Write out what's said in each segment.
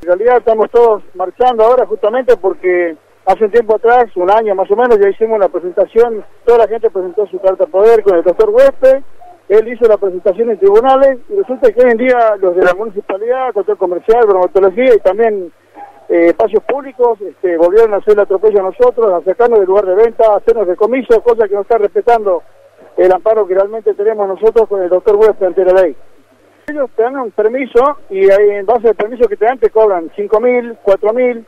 En realidad estamos todos marchando ahora justamente porque hace un tiempo atrás, un año más o menos, ya hicimos la presentación, toda la gente presentó su carta de poder con el doctor Huésped, él hizo la presentación en tribunales y resulta que hoy en día los de la municipalidad, control comercial, bromatología y también espacios públicos volvieron a hacer el atropello a nosotros, a sacarnos del lugar de venta, a hacernos decomiso, cosa que no está respetando el amparo que realmente tenemos nosotros con el doctor Huésped ante la ley. Ellos te dan un permiso y ahí, en base al permiso que te dan te cobran 5.000, 4.000,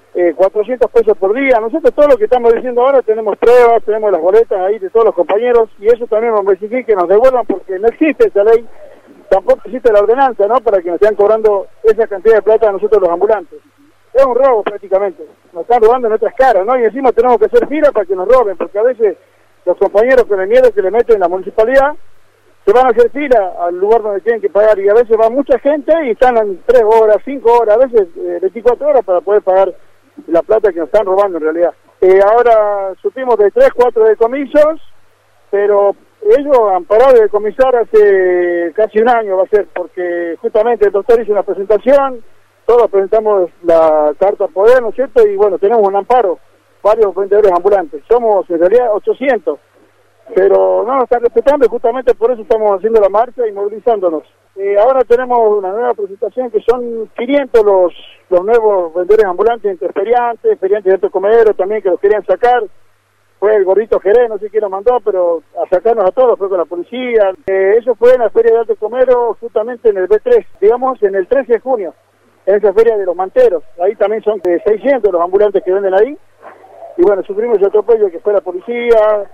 400 pesos por día. Nosotros todo lo que estamos diciendo ahora tenemos pruebas, tenemos las boletas ahí de todos los compañeros y eso también vamos a exigir que nos devuelvan porque no existe esa ley, tampoco existe la ordenanza, ¿no? Para que nos estén cobrando esa cantidad de plata a nosotros los ambulantes. Es un robo prácticamente, nos están robando en nuestras caras, ¿no? Y encima tenemos que hacer fila para que nos roben, porque a veces los compañeros con el miedo que le meten en la municipalidad se van a hacer fila al lugar donde tienen que pagar y a veces va mucha gente y están en 3 horas, 5 horas, a veces 24 horas para poder pagar la plata que nos están robando en realidad. Ahora supimos de 3, 4 decomisos, pero ellos han parado de decomisar hace casi un año va a ser, porque justamente el doctor hizo una presentación, todos presentamos la carta poder, ¿no es cierto? Y bueno, tenemos un amparo, varios vendedores ambulantes, somos en realidad 800. Pero no nos están respetando y justamente por eso estamos haciendo la marcha y movilizándonos. Ahora tenemos una nueva presentación que son 500 los nuevos vendedores ambulantes entre feriantes de alto comedero también que los querían sacar. Fue el gordito Jerez, no sé quién lo mandó, pero a sacarnos a todos, fue con la policía. Eso fue en la feria de alto comedero justamente en el B3, digamos en el 13 de junio, en esa feria de los manteros. Ahí también son 600 los ambulantes que venden ahí. Y bueno, sufrimos el atropello que fue la policía,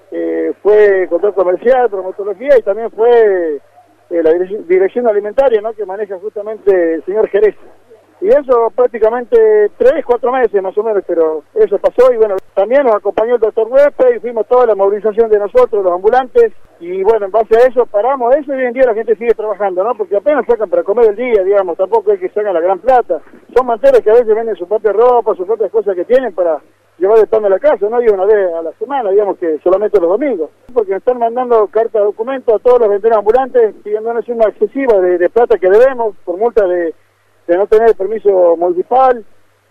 fue control comercial, bromatología y también fue la dirección alimentaria, ¿no? Que maneja justamente el señor Jerez. Y eso prácticamente 3, 4 meses más o menos, pero eso pasó y bueno, también nos acompañó el doctor Huésped y fuimos toda la movilización de nosotros, los ambulantes, y bueno, en base a eso paramos eso y hoy en día la gente sigue trabajando, ¿no? Porque apenas sacan para comer el día, digamos, tampoco es que sacan la gran plata. Son manteros que a veces venden su propia ropa, sus propias cosas que tienen para llevar de pan a la casa, ¿no? Y una vez a la semana, digamos que solamente los domingos. Porque nos están mandando cartas de documento a todos los vendedores ambulantes pidiendo una suma excesiva de plata que debemos por multa de no tener el permiso municipal.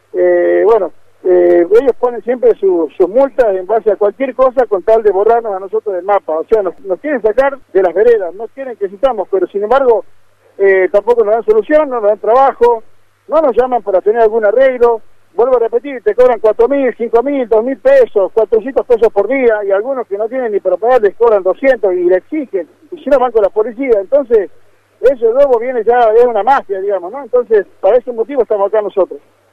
Ellos ponen siempre sus multas en base a cualquier cosa con tal de borrarnos a nosotros del mapa. O sea, nos quieren sacar de las veredas, no quieren que existamos, pero sin embargo tampoco nos dan solución, no nos dan trabajo, no nos llaman para tener algún arreglo. Vuelvo a repetir, te cobran 4.000, 5.000, 2.000 pesos, 400 pesos por día, y algunos que no tienen ni para pagar les cobran 200 y le exigen, y si no van con la policía. Entonces, eso luego viene ya, es una mafia, digamos, ¿no? Entonces, para ese motivo estamos acá nosotros.